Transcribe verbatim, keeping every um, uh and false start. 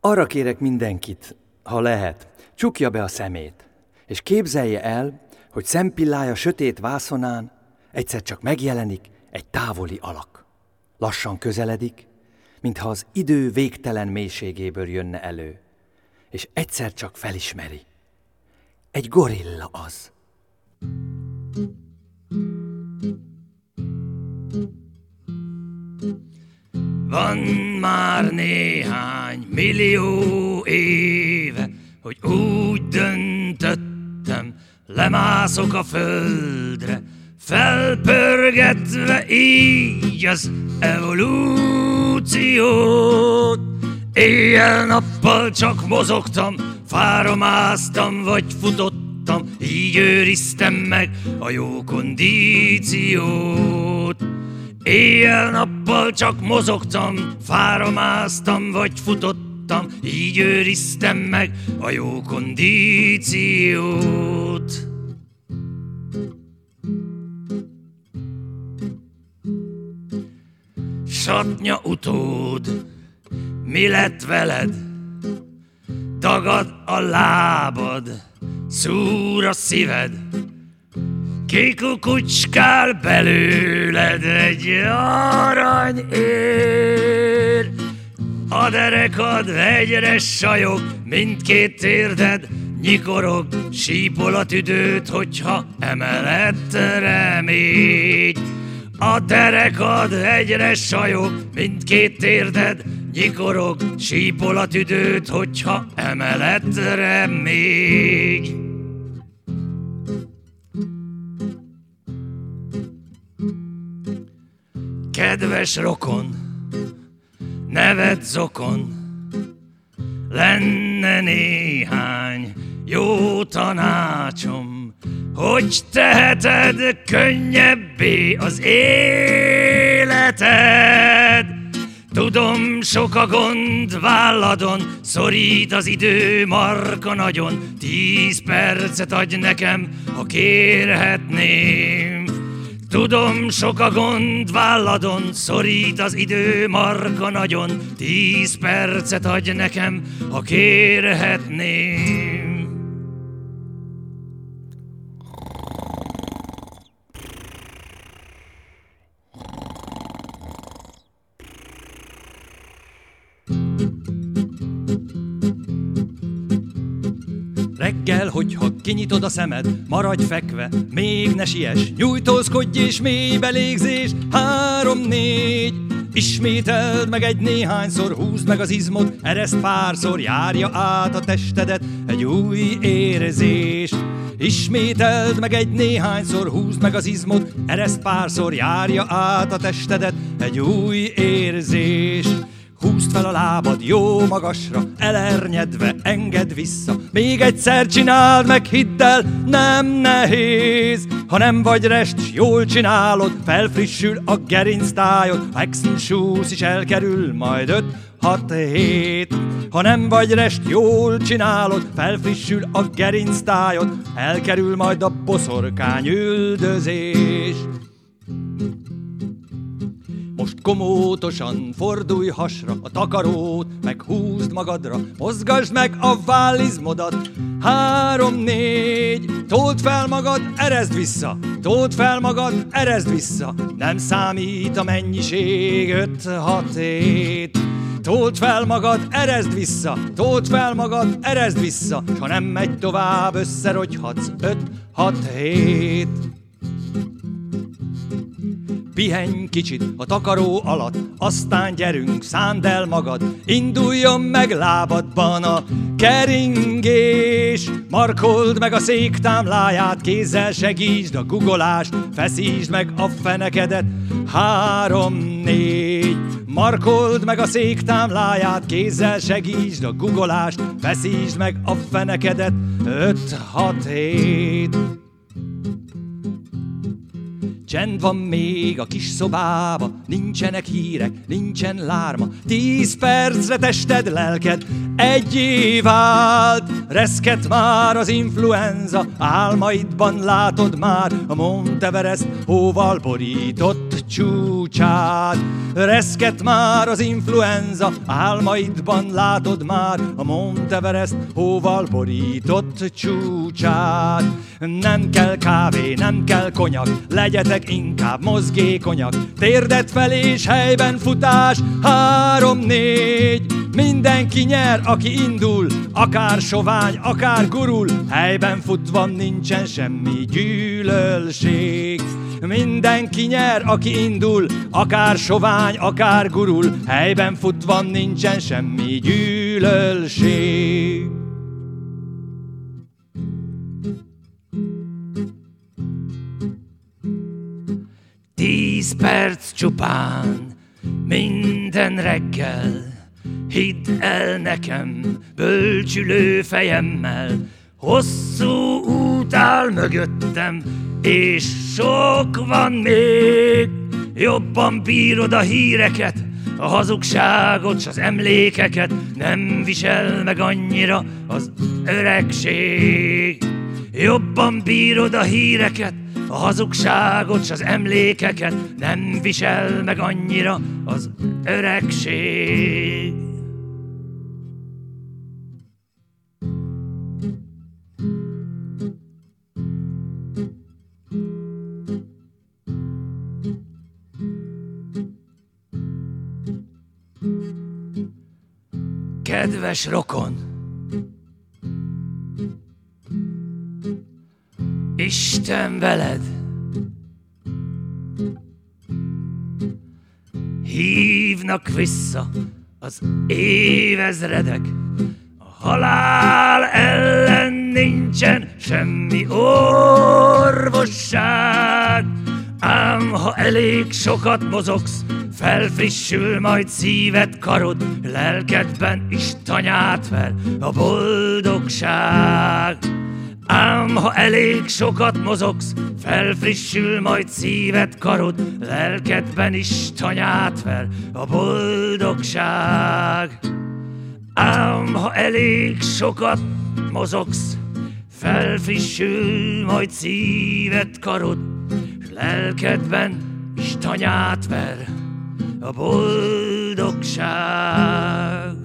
Arra kérek mindenkit, ha lehet, csukja be a szemét, és képzelje el, hogy szempillája sötét vászonán egyszer csak megjelenik egy távoli alak. Lassan közeledik, mintha az idő végtelen mélységéből jönne elő, és egyszer csak felismeri. Egy gorilla az. Van már néhány millió éve, hogy úgy döntöttem, lemászok a földre, felpörgetve így az evolúciót. Éjjel-nappal csak mozogtam, fára másztam vagy futottam, így őriztem meg a jó kondíciót. Éjjel-nappal csak mozogtam, fára másztam vagy futottam, így őriztem meg a jó kondíciót. Satnya utód, mi lett veled? Dagad a lábad, szúr a szíved, kikukucskál belőled egy aranyér. A derekad egyre sajog, mindkét térded nyikorog, sípol a tüdőt, hogyha emelett remény. A derekad egyre sajog, mindkét térded nyikorog, sípol a tüdőt, hogyha emelettre még. Kedves rokon, neved Zokon, lenne néhány jó tanácsom, hogy teheted könnyebbé az életed. Tudom, sok a gond válladon, szorít az idő marka nagyon. Tíz percet adj nekem, ha kérhetném. Tudom, sok a gond válladon, szorít az idő marka nagyon. Tíz percet adj nekem, ha kérhetném. Reggel, hogyha kinyitod a szemed, maradj fekve, még ne siess, nyújtózkodj és mélybe légzés, három-négy. Ismételd meg egy néhányszor, húzd meg az izmot, ereszt párszor, járja át a testedet egy új érzés. Ismételd meg egy néhányszor, húzd meg az izmot, ereszt párszor, járja át a testedet egy új érzés. Húzd fel a lábad jó magasra, elernyedve engedd vissza. Még egyszer csináld meg, hidd el, nem nehéz. Ha nem vagy rest, s jól csinálod, felfrissül a gerinctájod. Ha exensúsz is elkerül, majd öt-hat-hét. Ha nem vagy rest, jól csinálod, felfrissül a gerinctájod. Elkerül majd a boszorkány üldözés. Most komótosan fordulj hasra, a takarót meghúzd magadra, mozgasd meg a vállizmodat. Három-négy, told fel magad, erezd vissza, told fel magad, erezd vissza. Nem számít a mennyiség, öt-hat-hét. Told fel magad, erezd vissza, told fel magad, erezd vissza. S ha nem megy tovább, összerogyhatsz, öt-hat-hét. Pihenj kicsit a takaró alatt, aztán gyerünk, szánd el magad, induljon meg lábadban a keringés. Markold meg a szék támláját, kézzel segítsd a guggolást, feszítsd meg a fenekedet. Három-négy. Markold meg a szék támláját, kézzel segítsd a guggolást, feszítsd meg a fenekedet. Öt-hat-hét. Csend van még a kis szobába, nincsenek hírek, nincsen lárma. Tíz percre tested, lelked egyé vált. Reszket már az influenza, álmaidban látod már a Monteverest hóval borított csúcsát. Reszket már az influenza, álmaidban látod már a Monteverest hóval borított csúcsát. Nem kell kávé, nem kell konyak, legyetek inkább mozgékonyak. Térdet fel és helyben futás, három-négy. Mindenki nyer, aki indul, akár sovány, akár gurul. Helyben futva nincsen semmi gyűlölség. Mindenki nyer, aki indul, akár sovány, akár gurul. Helyben futva nincsen semmi gyűlölség. Tíz perc csupán, minden reggel. Hidd el nekem, bölcsülő fejemmel, hosszú út áll mögöttem, és sok van még. Jobban bírod a híreket, a hazugságot s az emlékeket, nem visel meg annyira az öregség. Jobban bírod a híreket, a hazugságot s az emlékeket, nem visel meg annyira az öregség. Kedves rokon, Isten veled, hívnak vissza az évezredek, a halál ellen nincsen semmi orvosság. Ám ha elég sokat mozogsz, felfrissül majd szíved, karod, lelkedben is tanyát ver a boldogság. Ám ha elég sokat mozogsz, felfrissül majd szíved, karod, lelkedben is tanyát ver a boldogság. Ám ha elég sokat mozogsz, felfrissül majd szíved, karod, s lelkedben is tanyát ver a boldogság.